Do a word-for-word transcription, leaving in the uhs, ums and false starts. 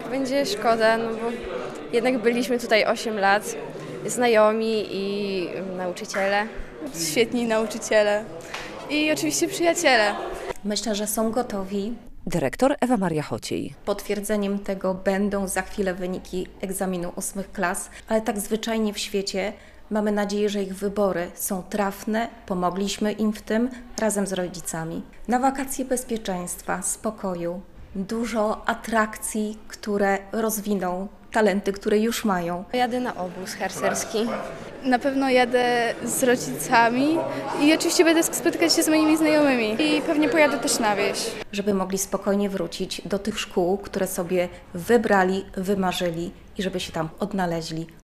Będzie szkoda, no bo jednak byliśmy tutaj osiem lat, znajomi i nauczyciele. Świetni nauczyciele i oczywiście przyjaciele. Myślę, że są gotowi. Dyrektor Ewa Maria Chociej. Potwierdzeniem tego będą za chwilę wyniki egzaminu ósmych klas, ale tak zwyczajnie w świecie mamy nadzieję, że ich wybory są trafne, pomogliśmy im w tym razem z rodzicami. Na wakacje bezpieczeństwa, spokoju, dużo atrakcji, które rozwiną talenty, które już mają. Jadę na obóz harcerski. Na pewno jadę z rodzicami i oczywiście będę spotykać się z moimi znajomymi. I pewnie pojadę też na wieś. Żeby mogli spokojnie wrócić do tych szkół, które sobie wybrali, wymarzyli i żeby się tam odnaleźli.